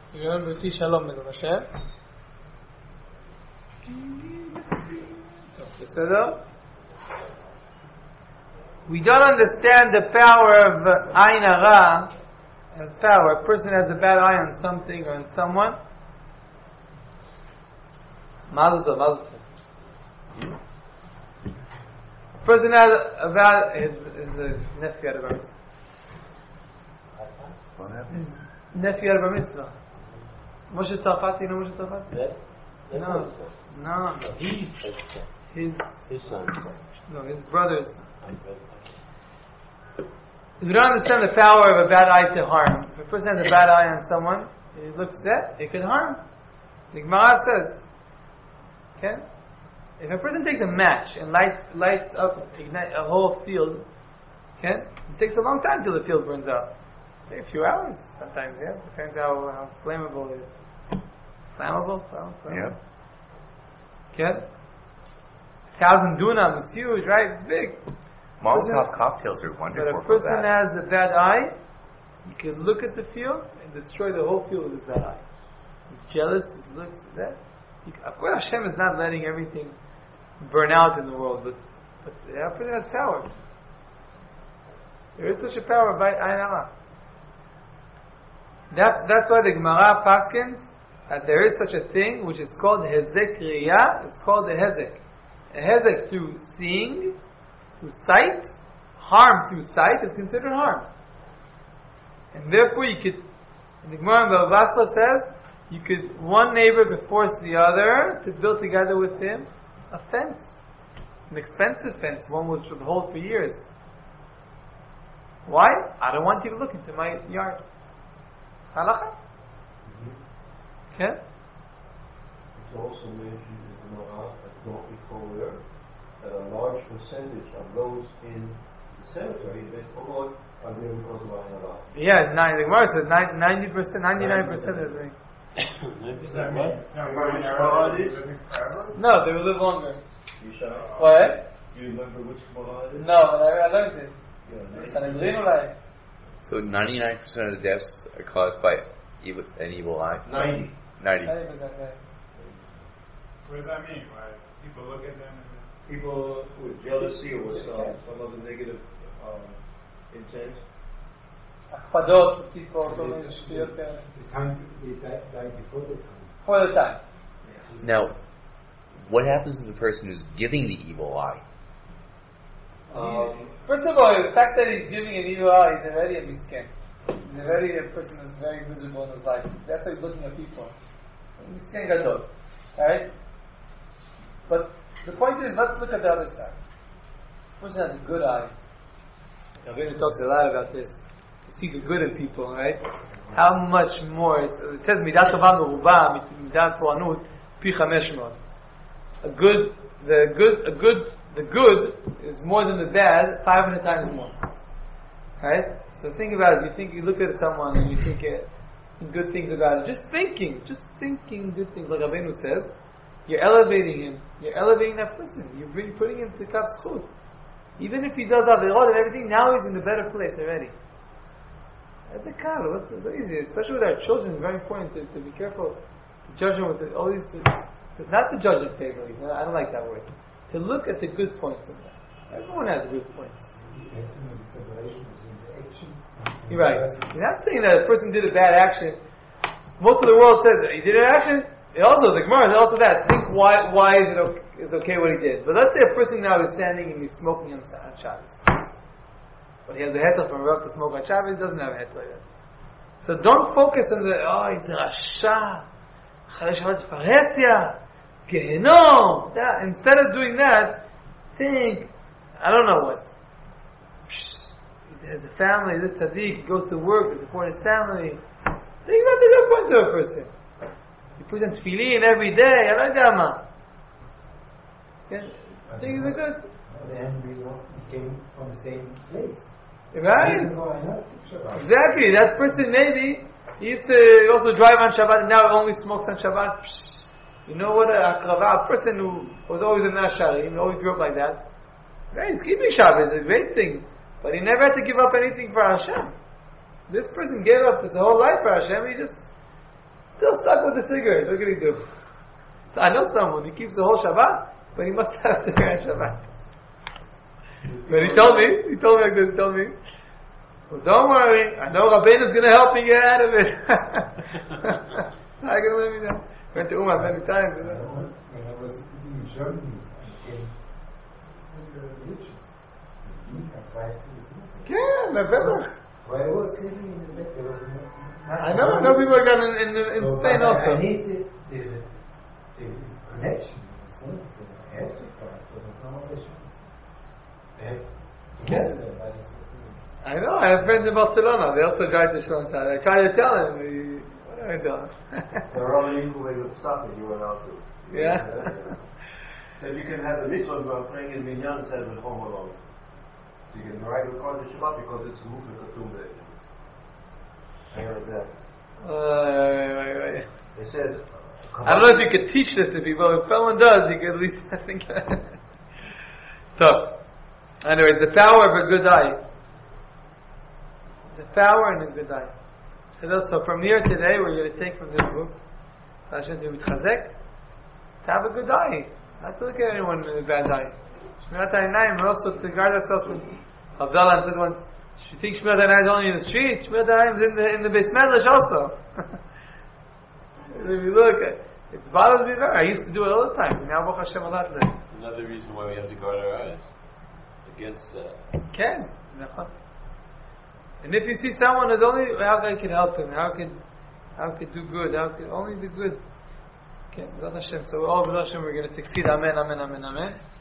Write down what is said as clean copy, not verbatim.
Remember, Ti Shalom, Mezon Hashem. We don't understand the power of Ain Hara as power. A person has a bad eye on something or on someone. Mazel tov, mazel tov. A person has a bad. His nephew had a bar mitzvah. His nephew had a bar mitzvah. Moshe Tzarfati, you know Moshe Tzarfati? No. His son. No, his brother's son. If you don't understand the power of a bad eye to harm, if a person has a bad eye on someone, it looks at it could harm. The Gemara says, okay, if a person takes a match and lights up, ignite a whole field, okay, it takes a long time till the field burns out. A few hours, sometimes, yeah. Depends how flammable it is. Flammable? Yeah. Okay? 1,000 dunam, it's huge, right? It's big. Molotov cocktails are wonderful. But a person has a bad eye, you can look at the field and destroy the whole field with his bad eye. He's jealous, he looks at that. Of course, Hashem is not letting everything burn out in the world, but a person has power. There is such a power by Ain Hara. That's why the Gemara paskins that there is such a thing which is called Hezek Riyah. It's called a Hezek. A Hezek through seeing, through sight, harm through sight is considered harm. And therefore you could, the Gemara in Bava Basra says, you could, one neighbor could force the other to build together with him a fence. An expensive fence, one which would hold for years. Why? I don't want you to look into my yard. Halacha? Okay? It's also mentioned in the Gemara, as don't recall where, that a large percentage of those in the cemetery, they are there because of Ain Hara. Yeah, the Gemara says 90%, 99% of the thing. Is that what? No, they will live longer. You sure? What? Do you remember which Gemara it is? No, I learned it. Yeah, so 99% of the deaths are caused by an evil eye? 90. 90. 90%, yeah. What does that mean? Why people look at them and People with jealousy or with some other negative intent. Akpadot, people, כל מיני שטויות כאלה. Before the time. Now, what happens to the person who's giving the evil eye? First of all, the fact that he's giving an evil eye, he's already a misken. He's already a person that's very visible in his life. That's how he's looking at people. Misken gadol. Alright? But the point is, let's look at the other side. The person has a good eye. Rabbeinu talks a lot about this. To see the good in people, right? How much more, it says, Midat Tova Meruba, Midat Po'anut, Pi 500. The good is more than the bad, 500 times more. Right? So think about it. You look at someone and you think good things about it. Just thinking good things. Like Rabbeinu says, you're elevating him. You're elevating that person. You're putting him to Kaf Zchut. Even if he does Avirot and everything, now he's in a better place already. That's a kal. It's so easy. Especially with our children, it's very important to be careful. To judge them with all these... Not to judge them favorably. I don't like that word. To look at the good points in that. Everyone has good points. You're right. You're not saying that a person did a bad action. Most of the world says he did an action. It also, the Gemara is also that. Think why is it okay what he did. But let's say a person now is standing and he's smoking on Shabbos. But he has a hetel from Rav to smoke on Shabbos. He doesn't have a hetel yet. So don't focus on he's a Rasha. Chalei Shabbat Paresya. Gehenom. Instead of doing that, think, I don't know what. He has a family, he's a tzaddik, he goes to work to support his family. Think about the good points of a person. He puts on tefillin every day, I don't know ma. Think of the good. Then we came from the same place. Right? Exactly. That person maybe, he used to also drive on Shabbat, and now he only smokes on Shabbat. You know what a person who was always a Nasharim, always grew up like that. Right, he's keeping Shabbat is a great thing. But he never had to give up anything for Hashem. This person gave up his whole life for Hashem. He just Still stuck with the cigarette. What can he do? So I know someone, he keeps the whole Shabbat, but he must have cigarette Shabbat. But he told me like this, well, don't worry, I know Rabbeinu is going to help me get out of it. How can you let me know? Went to Umar many times. When I was in Germany, I came to the religions. I tried to listen. Yeah, November. While I was living in the back, there was I know people are going in Spain also. I need the connection, understand? So I have to try. So there's no other chance. I have to get there, but it's I know, I have friends in Barcelona, they also drive to Shlomo Shabbos. I try to tell him, what do I tell him? There are only people who would stop it, you were allowed to. Yeah. So you can have the mitzvah of praying in Minyan instead of at home alone. So you can write record the Shabbat because it's a movement of Tum Day. I heard that. They said. I don't know if you could teach this to people. If someone does, you could at least, I think. So, anyway, the power of a good eye. The power in a good eye. So from here today, we're going to take from this book, Hashem to Mitchazek, to have a good eye. Not to look at anyone with a bad eye. Shmirat HaEinayim, also to guard ourselves from. Abdallah said once, you think Shmirat HaEinayim is only in the street? Shmirat HaEinayim is in the Beis Medrash also. If you look, it bothers me very. I used to do it all the time. Now, Baruch Hashem, a lot less. Another reason why we have to guard our eyes against that. Can. And if you see someone who's only, how I can help him? How can do good? How can only do good? Okay, B'ezrat Hashem. So all B'ezrat Hashem, we're going to succeed. Amen, amen, amen, amen.